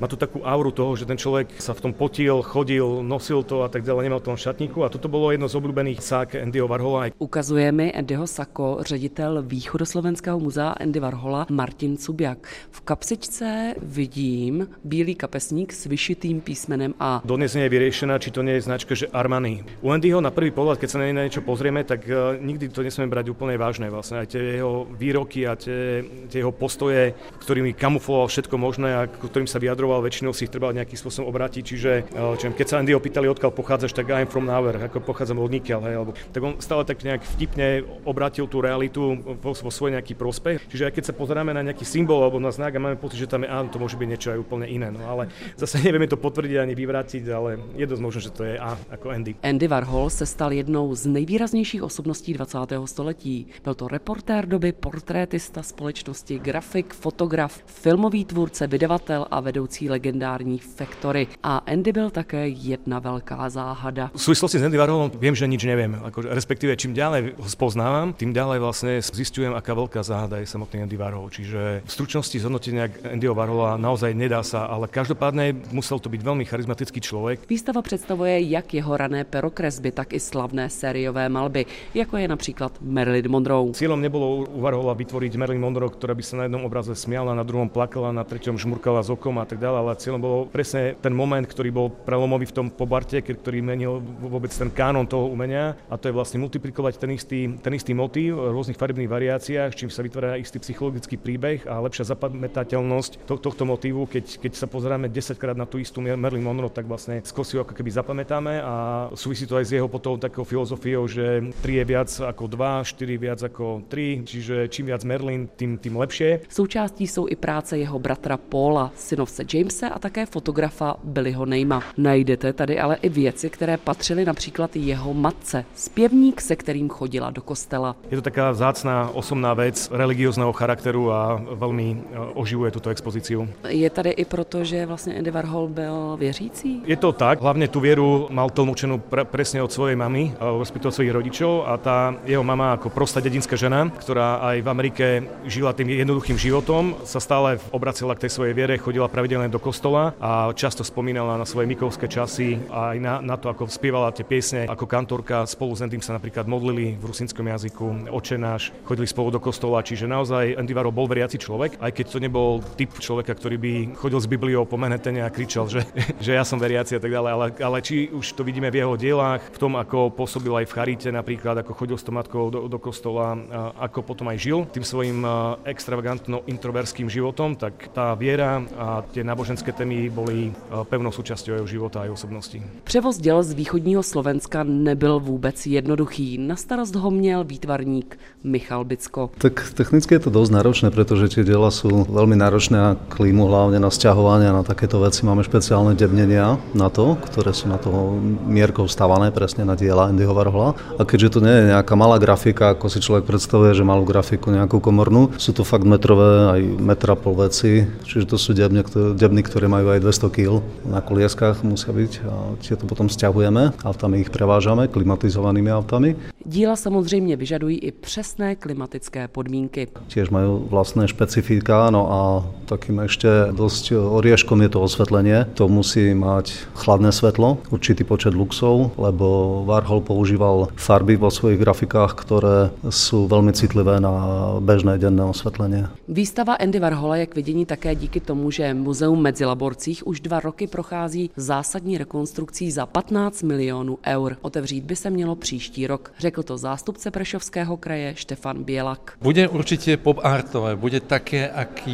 má tu takú auru toho, že ten človek sa v tom potil, chodil, nosil to a tak ďalej, nemal to v šatníku a toto bolo jedno z obľúbených sák Andyho Warhola. Ukazuje mi Andyho sako ředitel Východoslovenského muzea Andy Warhola Martin Cubiak. V kapsičce vidím bílý kapesník s vyšitým písmenem A. Dodnes nie je vyriešená, či to nie je značka, že Armani. U Andyho na prvý pohľad, keď sa na niečo pozrieme, tak nikdy to nesmieme brať úplne vážne. Vlastne aj tie jeho výroky a tie jeho postoje, ktorými kamufloval všetko možné a ktorým sa vyjadroval, väčšinou si ich treba nejakým spôsobom obrátiť. Čiže keď sa Andyho pýtali, odkiaľ pochádzaš, tak I'm from nowhere, ako pochádzam od nikiaľ, hej, alebo tak on stále tak nejak vtipne obrátil tú realitu vo svoj nejaký prospech. Čiže aj keď sa pozeráme na nejaký symbol alebo na znak a máme pocit, že tam je áno, to môže byť niečo aj úplne iné, no ale zase nevieme to potvrdiť ani vyvrátiť, ale je dosť možné, že to je A ako Andy. Andy Warhol se stal jednou z nejvýraznějších osobností 20. století. Byl to reportér doby, portrétista společnosti, grafik, fotograf, filmový tvůrce, vydavatel a vedoucí legendární Factory. A Andy byl také jedna velká záhada. V súvislosti s Andy Warholom viem, že nič neviem, respektíve čím ďalej ho spoznávam, tým ďalej vlastne zisťujem, aká veľká záhada je samotný Andy Warhol. Čiže v stručnosti zhodnotenia Andyho Warhola naozaj nedá sa, ale každopádne musel to byť veľmi charizmatický človek. Výstava představuje jak jeho rané perokresby, tak i slavné sériové malby, jako je například Marilyn Monroe. Cieľom nebolo u Warhola vytvoriť Marilyn Monroe, ktorá by sa na jednom obraze smiala, na druhom plakala, na treťom žmurkala s okom a tak ďalej, ale cieľom bolo presne ten moment, ktorý bol prelomový v tom pobarte, ktorý menil vôbec ten kánon toho umenia, a to je vlastne multiplikovať ten istý motív v rôznych farebných variáciách, čím sa vytvára istý psychologický príbeh a lepšia zapamätateľnosť tohto motívu. Keď sa pozeráme 10-krát na tú istú Marilyn Monroe, tak vlastne skôr si ho ako keby zapamätáme a súvisí to aj s jeho potom takou filozofiou, že 3 je viac ako 2, 4 viac ako 3, čiže čím viac Marilyn, tým lepšie. Součástí jsou i práce jeho bratra Paula, synovce Jamese a také fotografa Billyho Neyma. Najdete tady ale i věci, které patřily například jeho matce, zpěvník, se kterým chodila do kostela. Je to taká vzácná osobná vec religiózneho charakteru a veľmi oživuje túto expozíciu. Je tady i proto, že vlastně Andy Warhol byl věřící? Je to tak, hlavne tú vieru mal tlmočenú presne od svojej mamy, respektíve od svojich rodičov, a tá jeho mama ako prostá dedinská žena, ktorá aj v Amerike žila tým jednoduchým životom, sa stále obracela k tej svojej viere, chodila pravidelne do kostola a často spomínala na svoje mikovské časy a aj na to, ako spievala tie piesne ako kantorka. Spolu s Andym sa napríklad modlili v rusínskom jazyku Otče náš, chodili spolu do kostola, čiže naozaj Andy Warhol bol veriaci človek, aj keď to nebol typ človeka, ktorý by chodil s Bibliou po Manhattane a kričal, že ja som veriaci a tak ďalej, ale či už to vidíme v jeho dielách, v tom, ako pôsobil aj v charite napríklad, ako chodil s tou matkou do kostola, ako potom aj žil tým svojím extravagantno introverským životom, tak tá viera a tie náboženské témy boli pevnou súčasťou jeho života a jeho osobnosti. Převoz děl z východního Slovenska nebyl vůbec jednoduchý. Na starost ho měl výtvarník Michal Bicko. Tak technicky je to dosť náročné, pretože tie diela sú veľmi náročné na klímu, hlavne na sťahovanie a na takéto veci. Máme špeciálne debnenia na to, ktoré sú na toho mierkou stavané presne na diela Andyho Warhola. A keďže to nie je nejaká malá grafika, ako si človek predstavuje, že malú grafiku nejakú komornú, sú to fakt metrové, aj metra pol veci, čiže to sú debny, ktoré majú aj 200 kg na kolieskách musia byť a tieto potom sťahujeme, autami ich prevážame klimatizovanými autami. Díla samozřejmě vyžadují i přesné klimatické podmínky. Tiež majú vlastné špecifika, no a takým ešte dosť orieškom je to osvetlenie. To musí mať chladné svetlo, určitý počet luxov, lebo Warhol používal farby vo svojich grafikách, ktoré sú veľmi citlivé na bežné denné osvetlenie. Výstava Andy Warhola je k vidění také díky tomu, že Muzeum Medzilaborcích už 2 roky prochází zásadní rekonstrukcí za 15 milionů eur. Otevřít by se mělo příští rok, řekl to zástupce Prešovského kraje Štefan Bielak. Bude určite pop-artové, bude také,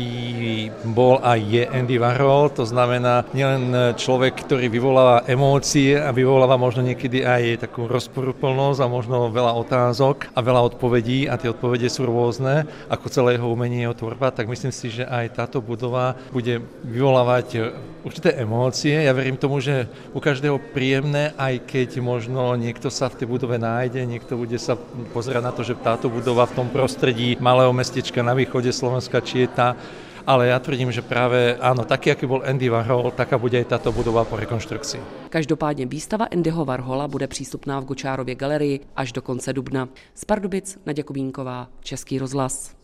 aký bol a je Andy Warhol, to znamená nielen človek, ktorý vyvoláva emócie a vyvoláva možno niekedy aj takú rozporuplnosť a možno veľa otázok a veľa odpovedí a tie odpovede sú rôzne, ako celé jeho umenie, jeho tvorba, tak myslím si, že aj táto budova bude vyvolávať určité emócie. Ja verím tomu, že u každého príjemné, aj keď možno niekto sa v tej budove nájde, niekto bude sa pozerať na to, že táto budova v tom prostredí malého mestečka na východe Slovenska, či je tá. Ale ja tvrdím, že práve áno, taký, aký bol Andy Warhol, taká bude aj táto budova po rekonštrukcii. Každopádně výstava Andyho Warhola bude přístupná v Gočárově galerii až do konce dubna. Z Pardubic Naďa Kubínková, Český rozhlas.